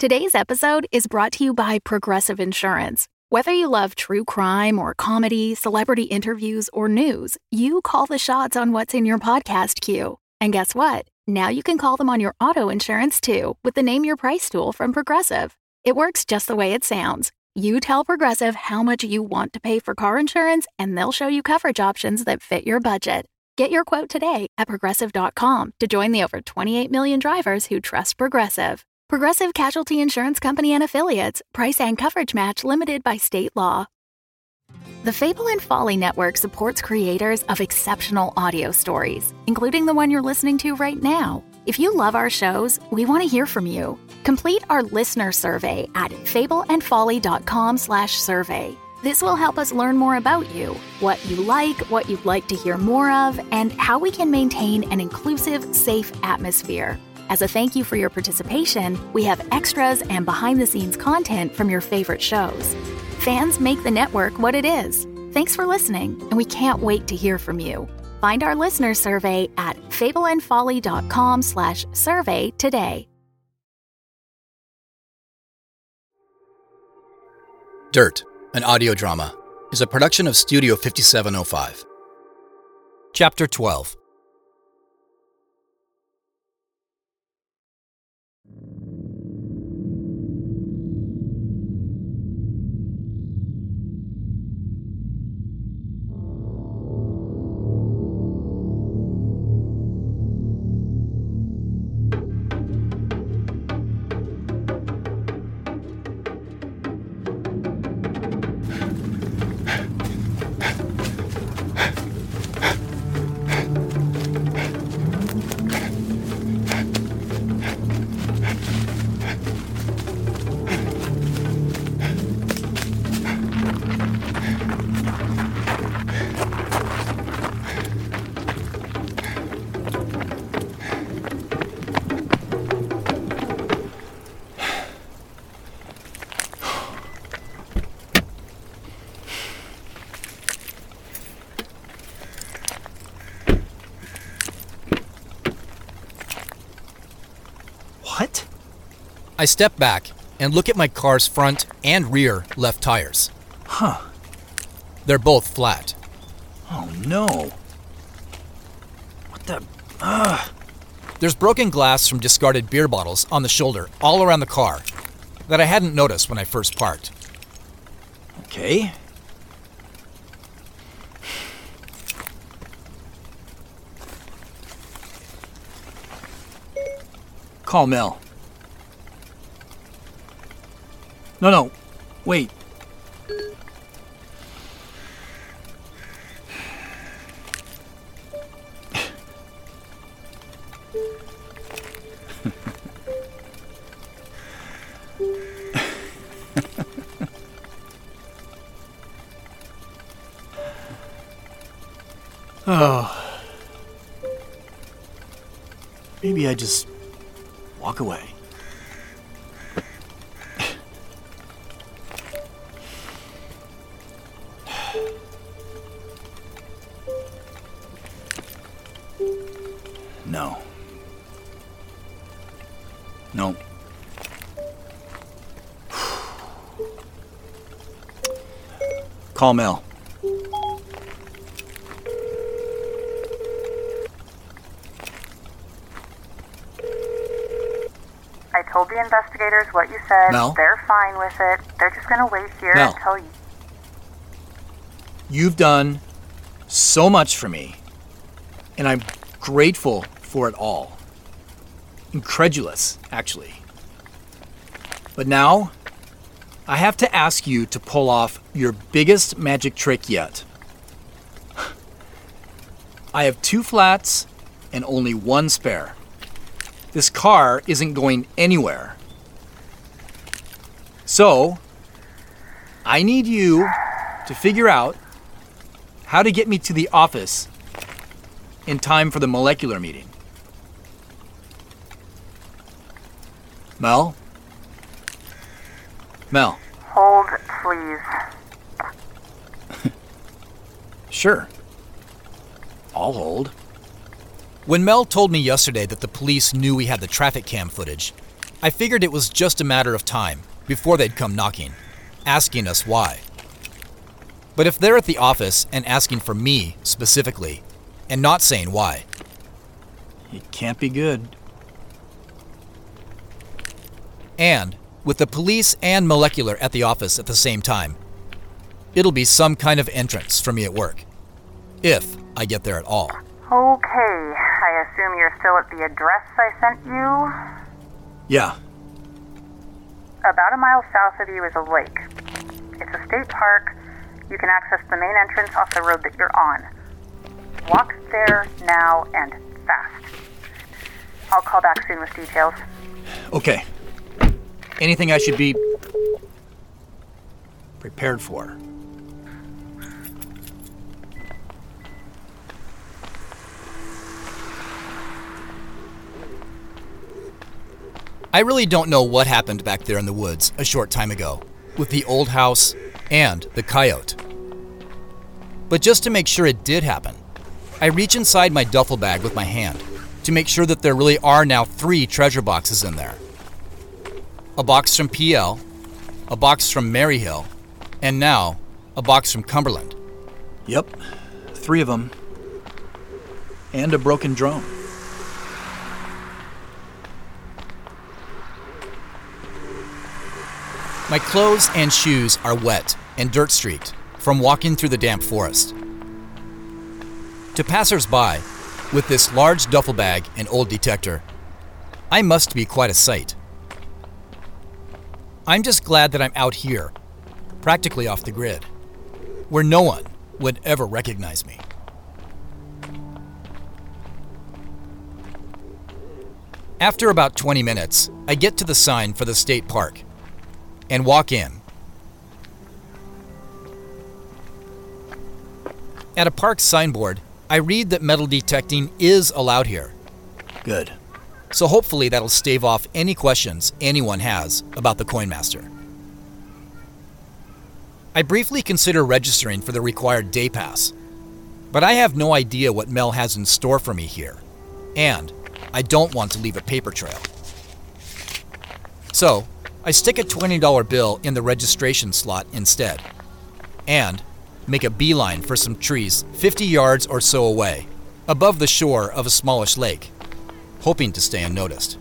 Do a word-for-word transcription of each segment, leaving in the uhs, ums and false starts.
Today's episode is brought to you by Progressive Insurance. Whether you love true crime or comedy, celebrity interviews, or news, you call the shots on what's in your podcast queue. And guess what? Now you can call them on your auto insurance too with the Name Your Price tool from Progressive. It works just the way it sounds. You tell Progressive how much you want to pay for car insurance, and they'll show you coverage options that fit your budget. Get your quote today at progressive dot com to join the over twenty-eight million drivers who trust Progressive. Progressive Casualty Insurance Company and Affiliates. Price and coverage match limited by state law. The Fable and Folly Network supports creators of exceptional audio stories, including the one you're listening to right now. If you love our shows, we want to hear from you. Complete our listener survey at fableandfolly.com slash survey. This will help us learn more about you, what you like, what you'd like to hear more of, and how we can maintain an inclusive, safe atmosphere. As a thank you for your participation, we have extras and behind-the-scenes content from your favorite shows. Fans make the network what it is. Thanks for listening, and we can't wait to hear from you. Find our listener survey at fableandfolly.com slash survey today. Dirt, an audio drama, is a production of Studio fifty-seven oh five. Chapter twelve. What? I step back and look at my car's front and rear left tires. Huh. They're both flat. Oh no. What the... Ugh. There's broken glass from discarded beer bottles on the shoulder all around the car that I hadn't noticed when I first parked. Okay. Call Mel. No, no. Wait. Oh. Maybe I just walk away. No. No. Call Mel. I told the investigators what you said. Mel? They're fine with it. They're just going to wait here Mel. until you... You've done so much for me, and I'm grateful for it all. Incredulous, actually. But now, I have to ask you to pull off your biggest magic trick yet. I have two flats and only one spare. This car isn't going anywhere. So, I need you to figure out how to get me to the office in time for the molecular meeting. Mel? Mel? Hold, please. Sure. I'll hold. When Mel told me yesterday that the police knew we had the traffic cam footage, I figured it was just a matter of time before they'd come knocking, asking us why. But if they're at the office and asking for me specifically, and not saying why, it can't be good. And with the police and molecular at the office at the same time, it'll be some kind of entrance for me at work, if I get there at all. Okay, I assume you're still at the address I sent you? Yeah. About a mile south of you is a lake. It's a state park. You can access the main entrance off the road that you're on. Walk there now and fast. I'll call back soon with details. Okay. Anything I should be prepared for? I really don't know what happened back there in the woods a short time ago with the old house and the coyote. But just to make sure it did happen, I reach inside my duffel bag with my hand to make sure that there really are now three treasure boxes in there. A box from P L, a box from Maryhill, and now a box from Cumberland. Yep, three of them. And a broken drone. My clothes and shoes are wet and dirt-streaked from walking through the damp forest. To passers-by, with this large duffel bag and old detector, I must be quite a sight. I'm just glad that I'm out here, practically off the grid, where no one would ever recognize me. After about twenty minutes, I get to the sign for the state park and walk in. At a park signboard, I read that metal detecting is allowed here. Good. So hopefully that'll stave off any questions anyone has about the Coinmaster. I briefly consider registering for the required day pass, but I have no idea what Mel has in store for me here, and I don't want to leave a paper trail. So, I stick a twenty dollar bill in the registration slot instead, and make a beeline for some trees fifty yards or so away, above the shore of a smallish lake, hoping to stay unnoticed.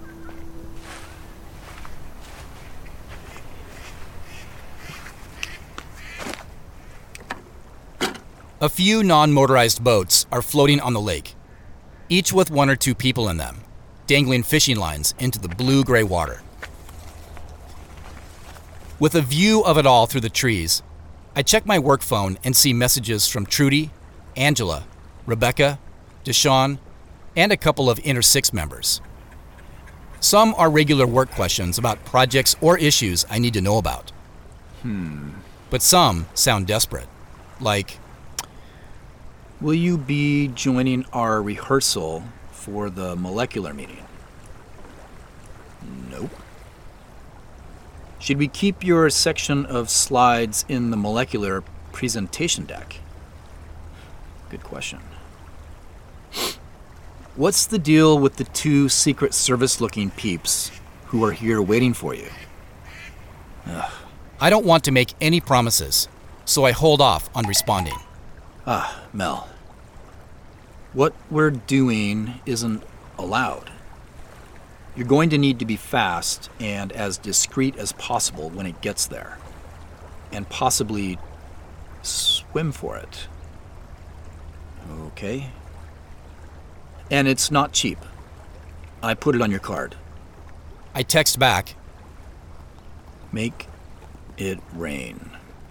A few non-motorized boats are floating on the lake, each with one or two people in them, dangling fishing lines into the blue-gray water. With a view of it all through the trees, I check my work phone and see messages from Trudy, Angela, Rebecca, Deshawn, and a couple of Inner Six members. Some are regular work questions about projects or issues I need to know about. Hmm. But some sound desperate, like, will you be joining our rehearsal for the molecular meeting? Nope. Should we keep your section of slides in the molecular presentation deck? Good question. What's the deal with the two Secret Service-looking peeps who are here waiting for you? Ugh. I don't want to make any promises, so I hold off on responding. Ah, Mel. What we're doing isn't allowed. You're going to need to be fast and as discreet as possible when it gets there. And possibly swim for it. Okay. And it's not cheap. I put it on your card. I text back, Make it rain.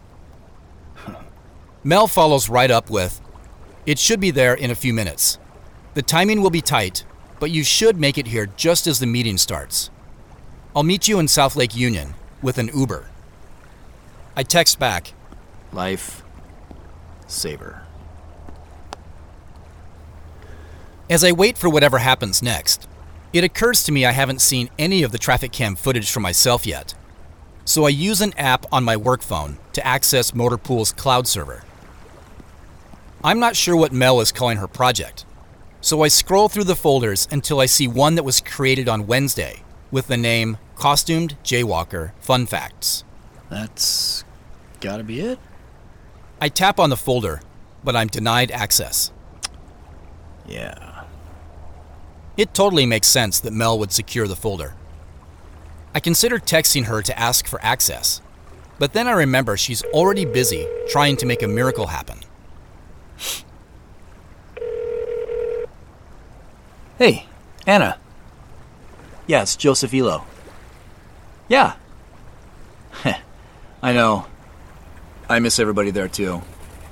Mel follows right up with, it should be there in a few minutes. The timing will be tight, but you should make it here just as the meeting starts. I'll meet you in South Lake Union with an Uber. I text back, Life saver. As I wait for whatever happens next, it occurs to me I haven't seen any of the traffic cam footage for myself yet. So I use an app on my work phone to access Motorpool's cloud server. I'm not sure what Mel is calling her project, so I scroll through the folders until I see one that was created on Wednesday with the name Costumed Jaywalker Fun Facts. That's gotta be it? I tap on the folder, but I'm denied access. Yeah. It totally makes sense that Mel would secure the folder. I consider texting her to ask for access, but then I remember she's already busy trying to make a miracle happen. Hey, Anna. Yeah, it's Joseph Elo. Yeah. I know. I miss everybody there, too.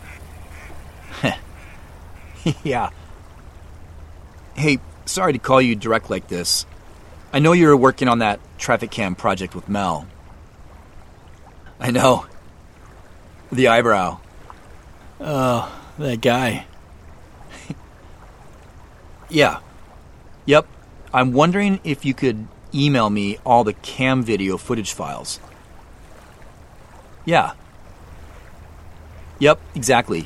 Yeah. Hey, sorry to call you direct like this. I know you're working on that traffic cam project with Mel. I know. The eyebrow. Oh, that guy. Yeah. Yep. I'm wondering if you could email me all the cam video footage files. Yeah. Yep, exactly.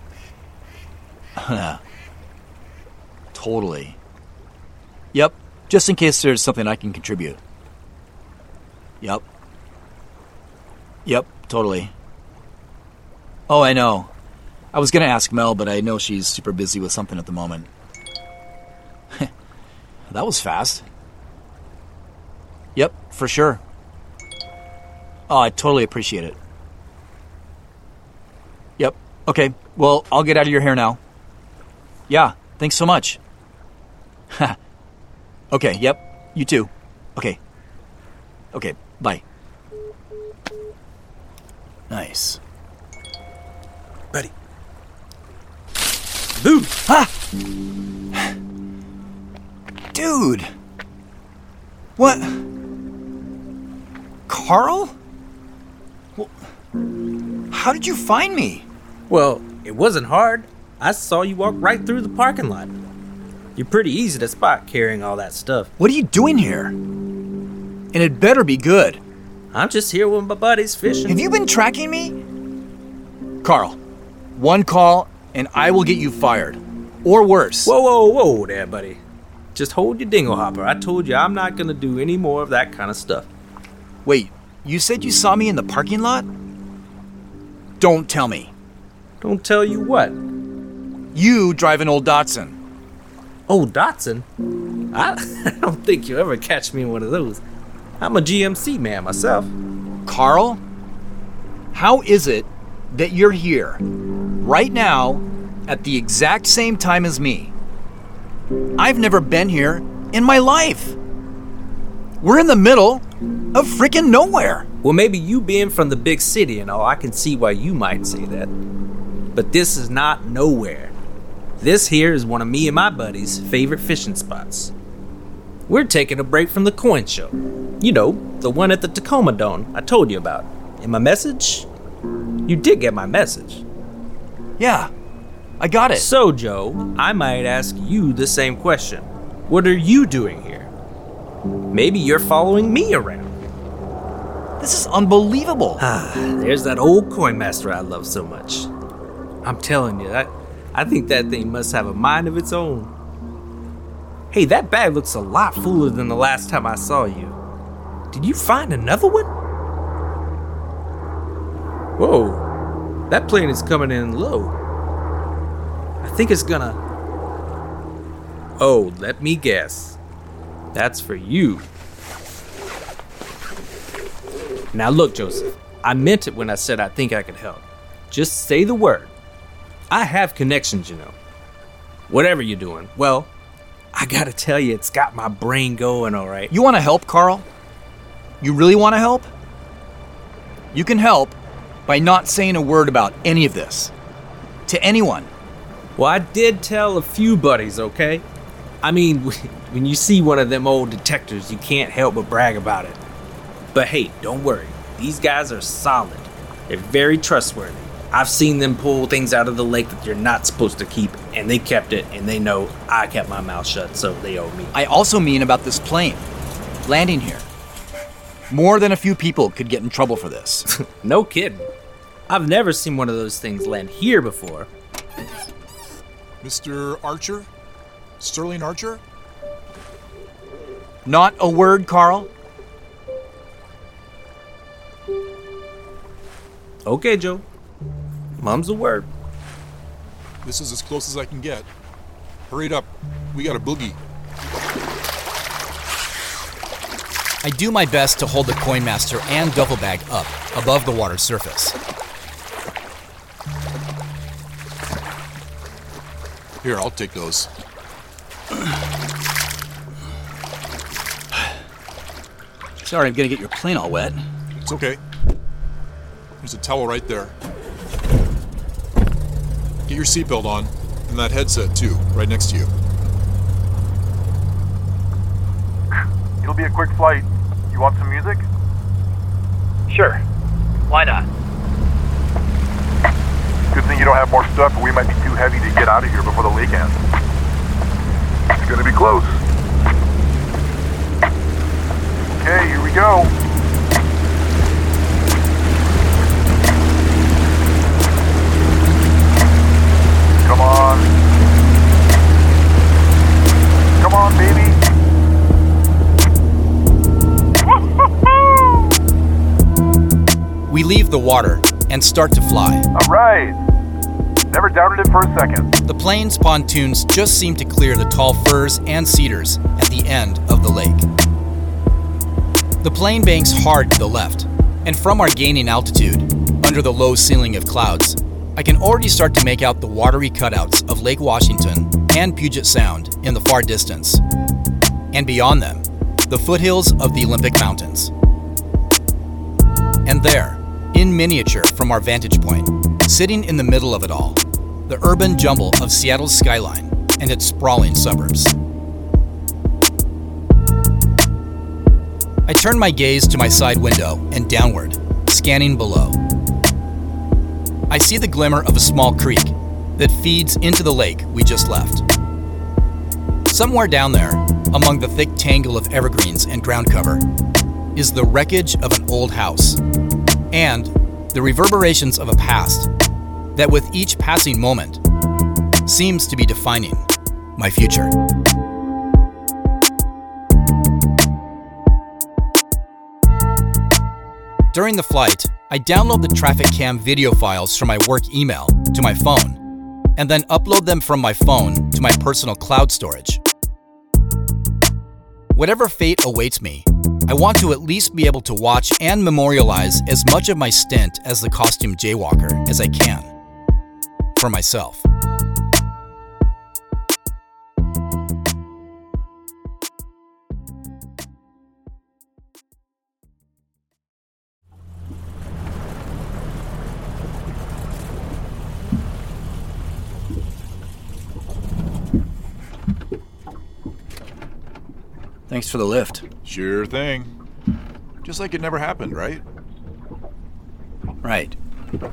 Totally. Yep, just in case there's something I can contribute. Yep. Yep, totally. Oh, I know. I was gonna ask Mel, but I know she's super busy with something at the moment. That was fast. Yep, for sure. Oh, I totally appreciate it. Yep, okay. Well, I'll get out of your hair now. Yeah, thanks so much. Okay, yep, you too. Okay. Okay, bye. Nice. Buddy. Boom! Ha! Dude! What? Carl? Well, how did you find me? Well, it wasn't hard. I saw you walk right through the parking lot. You're pretty easy to spot carrying all that stuff. What are you doing here? And it better be good. I'm just here with my buddies fishing. Have you been tracking me? Carl, one call and I will get you fired. Or worse. Whoa, whoa, whoa there, buddy. Just hold your dingle hopper. I told you I'm not gonna do any more of that kind of stuff. Wait, you said you saw me in the parking lot? Don't tell me. Don't tell you what? You drive an old Datsun. Oh, Datsun? I, I don't think you'll ever catch me in one of those. I'm a G M C man myself. Carl, how is it that you're here, right now, at the exact same time as me? I've never been here in my life. We're in the middle of freaking nowhere. Well, maybe you being from the big city and all, I can see why you might say that. But this is not nowhere. This here is one of me and my buddies' favorite fishing spots. We're taking a break from the coin show. You know, the one at the Tacoma Dome I told you about. In my message? You did get my message. Yeah, I got it. So, Joe, I might ask you the same question. What are you doing here? Maybe you're following me around. This is unbelievable. Ah, there's that old coin master I love so much. I'm telling you, I, I think that thing must have a mind of its own. Hey, that bag looks a lot fuller than the last time I saw you. Did you find another one? Whoa, that plane is coming in low. I think it's gonna... Oh, let me guess. That's for you. Now look, Joseph, I meant it when I said I think I could help. Just say the word. I have connections, you know. Whatever you're doing, well, I gotta tell you, it's got my brain going, all right. You want to help, Carl? You really want to help? You can help by not saying a word about any of this. To anyone. Well, I did tell a few buddies, okay? I mean, when you see one of them old detectors, you can't help but brag about it. But hey, don't worry. These guys are solid. They're very trustworthy. I've seen them pull things out of the lake that you're not supposed to keep, and they kept it, and they know I kept my mouth shut, so they owe me. I also mean about this plane landing here. More than a few people could get in trouble for this. No kidding. I've never seen one of those things land here before. Mister Archer? Sterling Archer? Not a word, Carl? Okay, Joe. Mum's a word. This is as close as I can get. Hurry up. We got a boogie. I do my best to hold the Coinmaster and duffel bag up above the water surface. Here, I'll take those. Sorry, I'm gonna get your plane all wet. It's okay. There's a towel right there. Get your seatbelt on, and that headset too, right next to you. It'll be a quick flight. You want some music? Sure. Why not? Good thing you don't have more stuff, or we might be too heavy to get out of here before the lake ends. It's gonna be close. Okay, here we go. Come on. Come on, baby. We leave the water and start to fly. All right. Never doubted it for a second. The plane's pontoons just seem to clear the tall firs and cedars at the end of the lake. The plane banks hard to the left, and from our gaining altitude, under the low ceiling of clouds, I can already start to make out the watery cutouts of Lake Washington and Puget Sound in the far distance. And beyond them, the foothills of the Olympic Mountains. And there, in miniature from our vantage point, sitting in the middle of it all, the urban jumble of Seattle's skyline and its sprawling suburbs. I turn my gaze to my side window and downward, scanning below. I see the glimmer of a small creek that feeds into the lake we just left. Somewhere down there, among the thick tangle of evergreens and ground cover, is the wreckage of an old house and the reverberations of a past that with each passing moment seems to be defining my future. During the flight, I download the traffic cam video files from my work email to my phone, and then upload them from my phone to my personal cloud storage. Whatever fate awaits me, I want to at least be able to watch and memorialize as much of my stint as the costume jaywalker as I can. For myself. Thanks for the lift. Sure thing. Just like it never happened, right? Right.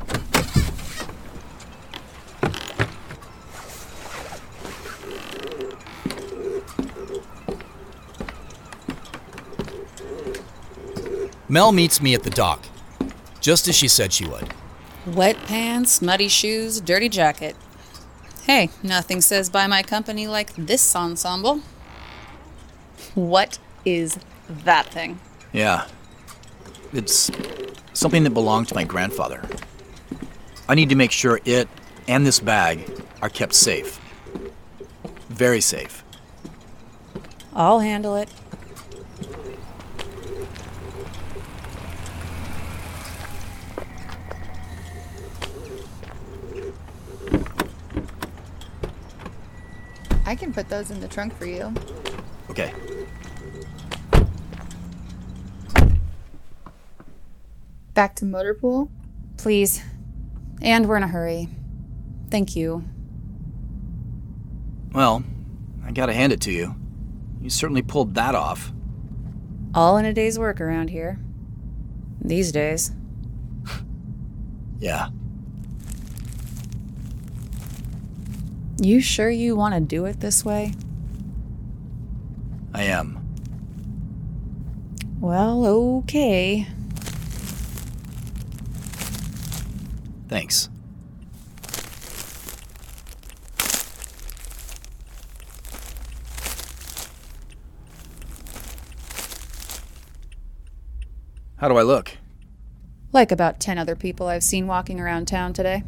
Mel meets me at the dock, just as she said she would. Wet pants, muddy shoes, dirty jacket. Hey, nothing says buy my company like this ensemble. What is that thing? Yeah. It's something that belonged to my grandfather. I need to make sure it and this bag are kept safe. Very safe. I'll handle it. I can put those in the trunk for you. Okay. Back to motor pool? Please. And we're in a hurry. Thank you. Well, I gotta hand it to you. You certainly pulled that off. All in a day's work around here. These days. Yeah. You sure you want to do it this way? I am. Well, okay. Thanks. How do I look? Like about ten other people I've seen walking around town today.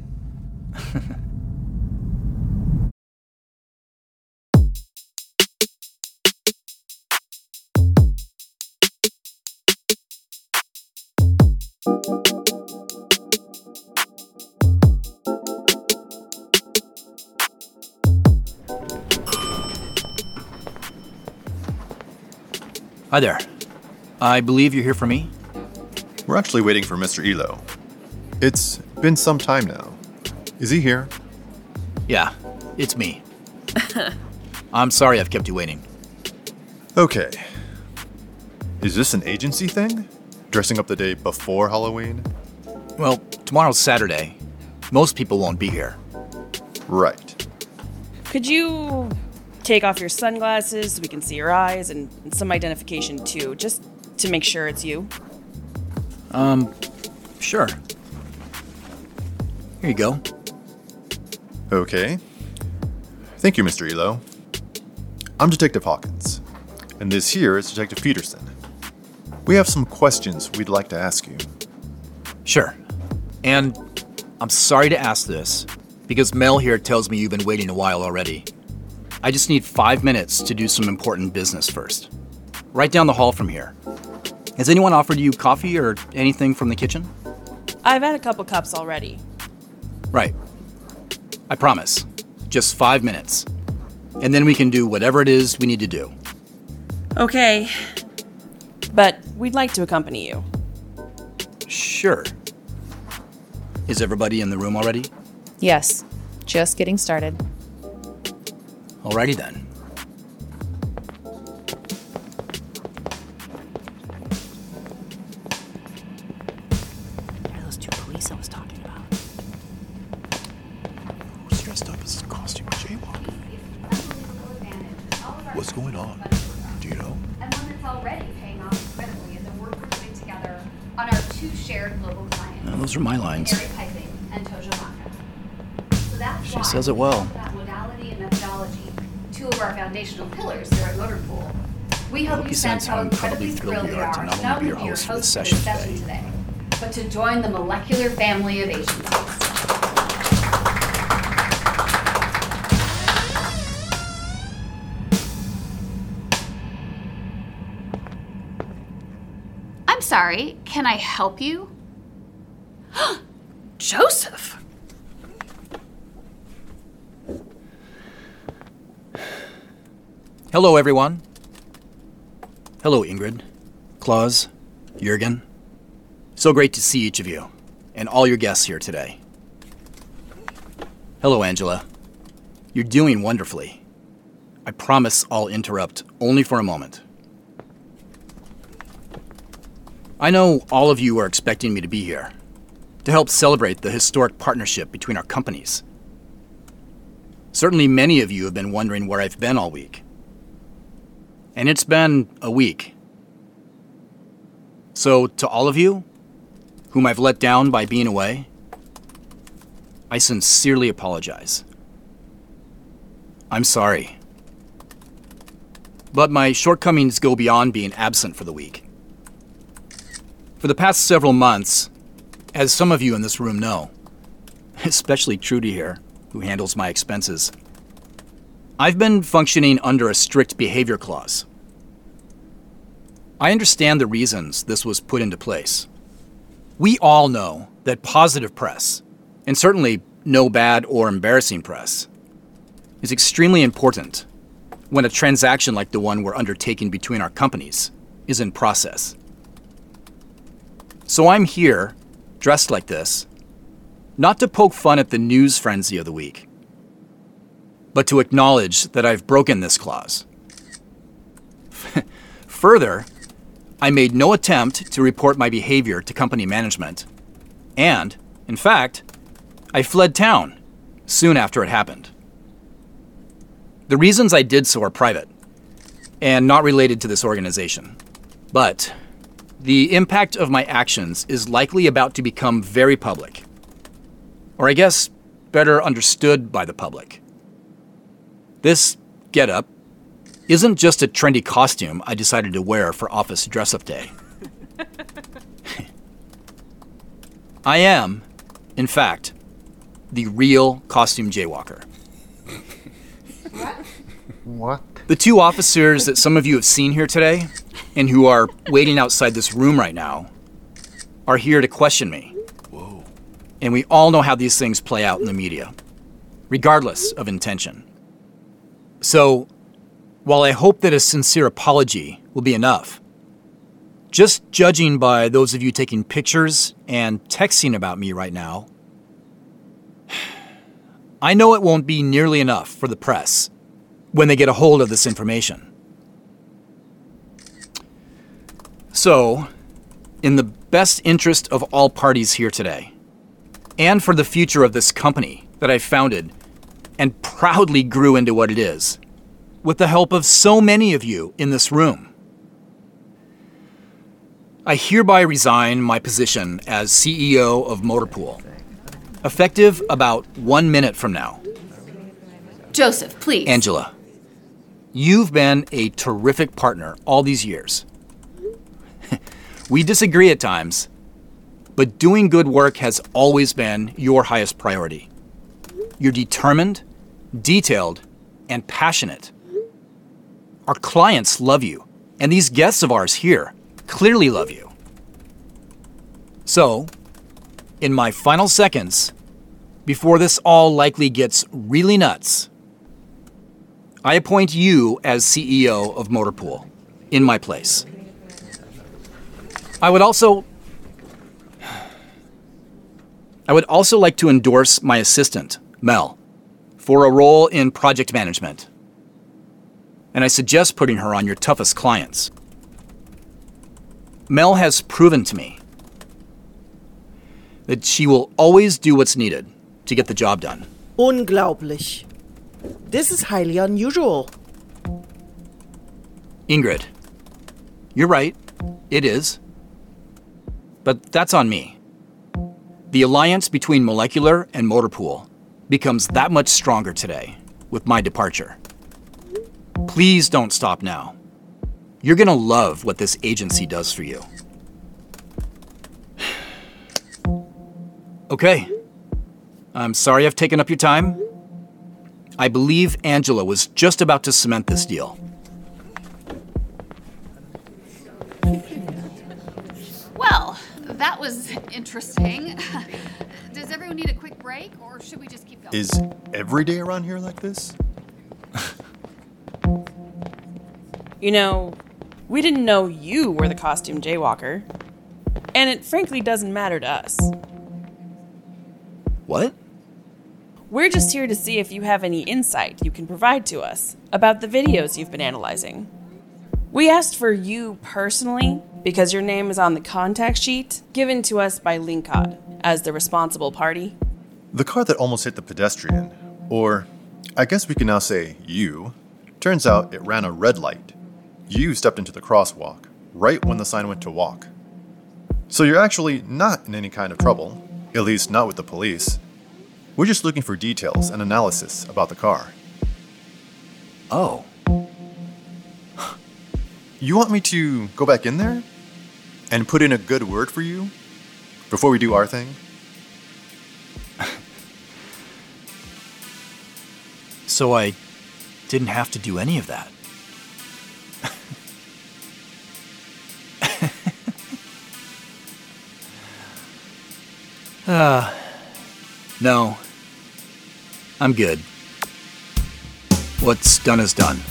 Hi there. I believe you're here for me? We're actually waiting for Mister Elo. It's been some time now. Is he here? Yeah, it's me. I'm sorry I've kept you waiting. Okay. Is this an agency thing? Dressing up the day before Halloween? Well, tomorrow's Saturday. Most people won't be here. Right. Could you take off your sunglasses so we can see your eyes and, and some identification too, just to make sure it's you? Um, sure. Here you go. Okay. Thank you, Mister Elo. I'm Detective Hawkins, and this here is Detective Peterson. We have some questions we'd like to ask you. Sure. And I'm sorry to ask this, because Mel here tells me you've been waiting a while already. I just need five minutes to do some important business first. Right down the hall from here. Has anyone offered you coffee or anything from the kitchen? I've had a couple cups already. Right. I promise. Just five minutes. And then we can do whatever it is we need to do. Okay. But we'd like to accompany you. Sure. Is everybody in the room already? Yes, just getting started. Alrighty then. Are those two police I was talking about? Who's dressed up as a costume jaywalker? What's going on? Do you know? And one that's already paying off incredibly is a work we're putting together on our two shared global clients. Uh, those are my lines. Canary Piping and Tojo Maka. So that's She why says it well. that modality and methodology, two of our foundational pillars here at Motorpool. We I hope hope you you sense sense how how incredibly incredibly thrilled we are to to not only be your host for this session today, today, but to join the molecular family of agencies. I'm sorry, can I help you? Joseph! Hello, everyone. Hello, Ingrid, Claus, Jurgen. So great to see each of you, and all your guests here today. Hello, Angela. You're doing wonderfully. I promise I'll interrupt only for a moment. I know all of you are expecting me to be here, to help celebrate the historic partnership between our companies. Certainly many of you have been wondering where I've been all week. And it's been a week. So to all of you, whom I've let down by being away, I sincerely apologize. I'm sorry. But my shortcomings go beyond being absent for the week. For the past several months, as some of you in this room know, especially Trudy here, who handles my expenses, I've been functioning under a strict behavior clause. I understand the reasons this was put into place. We all know that positive press, and certainly no bad or embarrassing press, is extremely important when a transaction like the one we're undertaking between our companies is in process. So I'm here, dressed like this, not to poke fun at the news frenzy of the week, but to acknowledge that I've broken this clause. Further, I made no attempt to report my behavior to company management, and, in fact, I fled town soon after it happened. The reasons I did so are private, and not related to this organization, but the impact of my actions is likely about to become very public, or I guess better understood by the public. This getup isn't just a trendy costume I decided to wear for office dress-up day. I am, in fact, the real costume jaywalker. What? The two officers that some of you have seen here today, and who are waiting outside this room right now, are here to question me. Whoa. And we all know how these things play out in the media, regardless of intention. So, while I hope that a sincere apology will be enough, just judging by those of you taking pictures and texting about me right now, I know it won't be nearly enough for the press when they get a hold of this information. So, in the best interest of all parties here today, and for the future of this company that I founded and proudly grew into what it is, with the help of so many of you in this room, I hereby resign my position as C E O of Motorpool, effective about one minute from now. Joseph, please. Angela, you've been a terrific partner all these years. We disagree at times, but doing good work has always been your highest priority. You're determined, detailed, and passionate. Our clients love you, and these guests of ours here clearly love you. So, in my final seconds, before this all likely gets really nuts, I appoint you as C E O of Motorpool in my place. I would also I would also like to endorse my assistant, Mel, for a role in project management. And I suggest putting her on your toughest clients. Mel has proven to me that she will always do what's needed to get the job done. Unglaublich. This is highly unusual. Ingrid, you're right. It is. But that's on me. The alliance between Molecular and Motorpool becomes that much stronger today with my departure. Please don't stop now. You're gonna love what this agency does for you. Okay. I'm sorry I've taken up your time. I believe Angela was just about to cement this deal. Well, that was interesting. Does everyone need a quick break, or should we just keep going? Is every day around here like this? You know, we didn't know you were the costume jaywalker. And it frankly doesn't matter to us. What? We're just here to see if you have any insight you can provide to us about the videos you've been analyzing. We asked for you personally because your name is on the contact sheet given to us by Linkod as the responsible party. The car that almost hit the pedestrian, or I guess we can now say you, turns out it ran a red light. You stepped into the crosswalk right when the sign went to walk. So you're actually not in any kind of trouble, at least not with the police. We're just looking for details and analysis about the car. Oh. You want me to go back in there and put in a good word for you before we do our thing? So I didn't have to do any of that. uh, no. I'm good. What's done is done.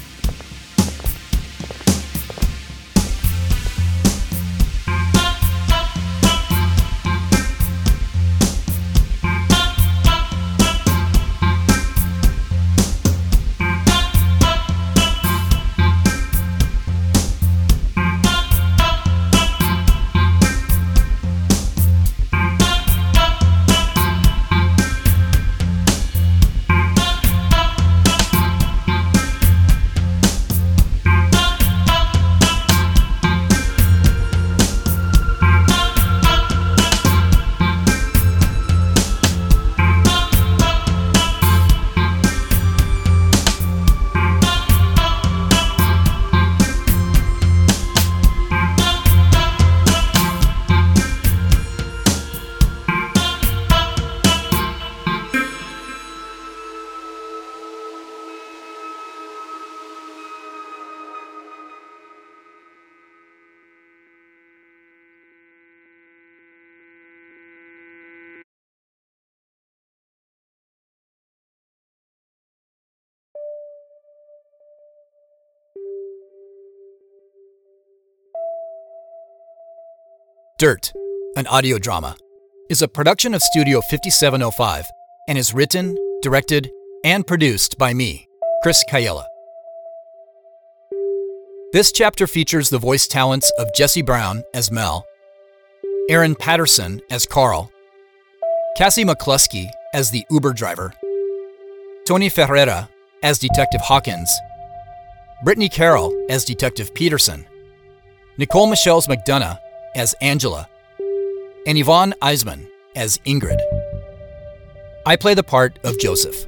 Dirt, an audio drama, is a production of Studio fifty-seven oh five and is written, directed, and produced by me, Chris Cayella. This chapter features the voice talents of Jesse Brown as Mel, Aaron Patterson as Carl, Cassie McCluskey as the Uber driver, Tony Ferreira as Detective Hawkins, Brittany Carroll as Detective Peterson, Nicole Michels McDonough as Angela, and Yvonne Eisman as Ingrid. I play the part of Joseph.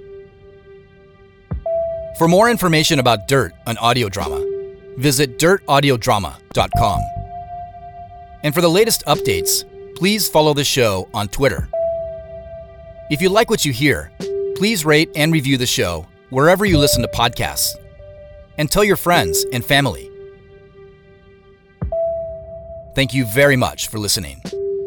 For more information about Dirt, an audio drama, visit dirt audio drama dot com. And for the latest updates, please follow the show on Twitter. If you like what you hear, please rate and review the show wherever you listen to podcasts, and tell your friends and family. Thank you very much for listening.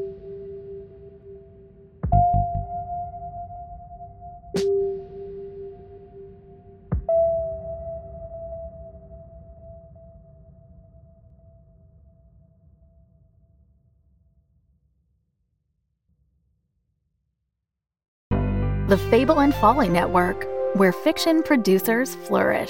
The Fable and Folly Network, where fiction producers flourish.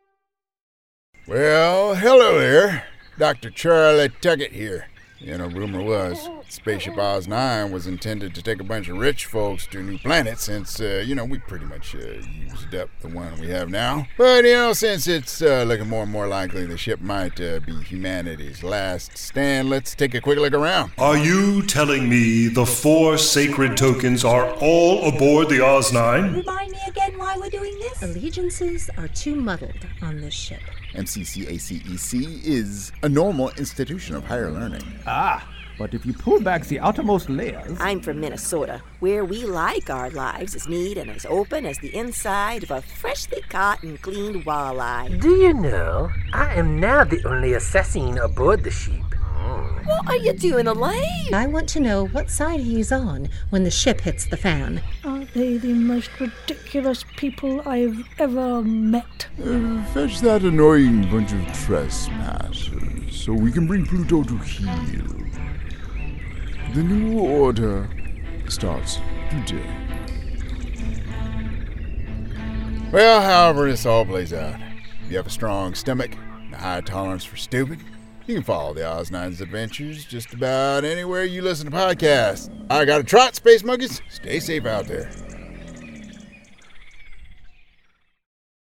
Well, hello there. Doctor Charlie Tuckett here. You know, rumor was Spaceship Oz nine was intended to take a bunch of rich folks to a new planet since, uh, you know, we pretty much uh, used up the one we have now. But, you know, since it's uh, looking more and more likely the ship might uh, be humanity's last stand, let's take a quick look around. Are you telling me the four sacred tokens are all aboard the Oz nine? Remind me again why we're doing this? Allegiances are too muddled on this ship. M C C A C E C is a normal institution of higher learning. Ah, but if you pull back the outermost layers... I'm from Minnesota, where we like our lives as neat and as open as the inside of a freshly caught and cleaned walleye. Do you know, I am now the only assassin aboard the ship. What are you doing, Elaine? I want to know what side he's on when the ship hits the fan. Are they the most ridiculous people I've ever met? Uh, fetch that annoying bunch of trespassers so we can bring Pluto to heel. The new order starts today. Well, however this all plays out, if you have a strong stomach and a high tolerance for stupid, you can follow the Oz nine's adventures just about anywhere you listen to podcasts. I got a trot, Space Monkeys. Stay safe out there.